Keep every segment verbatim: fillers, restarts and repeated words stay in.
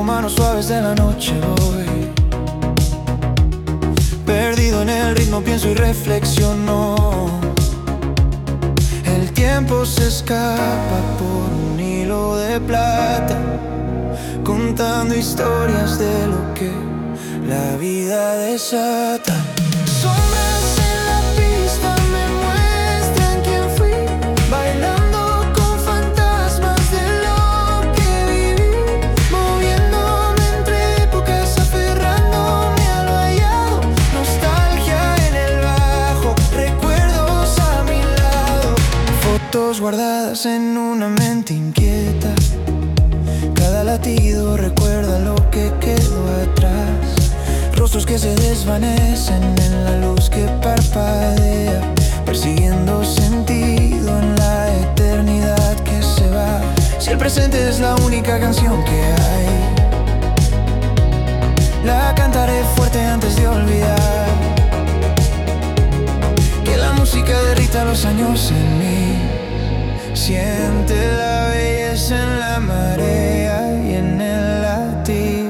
manos suaves de la noche voy. Perdido en el ritmo pienso y reflexiono. El tiempo se escapa por un hilo de plata, contando historias de lo que la vida desata. Sombras en la pista me muestran quién fui, bailando con fantasmas de lo que viví, moviéndome entre épocas, aferrándome a lo hallado. Nostalgia en el bajo, recuerdos a mi lado, fotos guardadas en una mente inquieta. Cada latido recuerda lo que quedó atrás, rostros que se desvanecen en la luz que parpadea, persiguiendo sentido en la eternidad que se va. Si el presente es la única canción que hay, la cantaré fuerte antes de olvidar. Que la música derrita los años en mí. Siente la belleza en la marea y en el latir.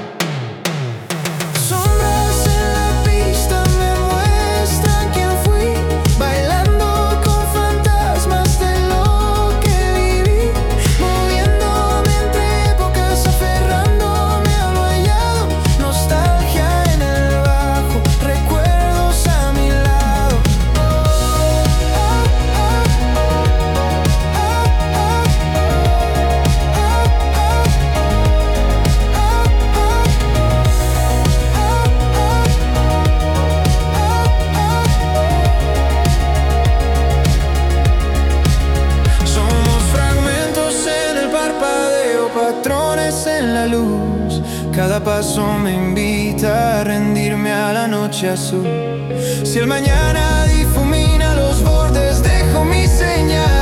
Sombras en la pista me muestran quién fui, bailando con fantasmas de lo que viví, moviéndome entre épocas, aferrándome a lo hallado. Nostalgia en el bajo, recuerdos a mi lado. Patrones en la luz, cada paso me invita a rendirme a la noche azul. Si el mañana difumina los bordes, dejo mi señal.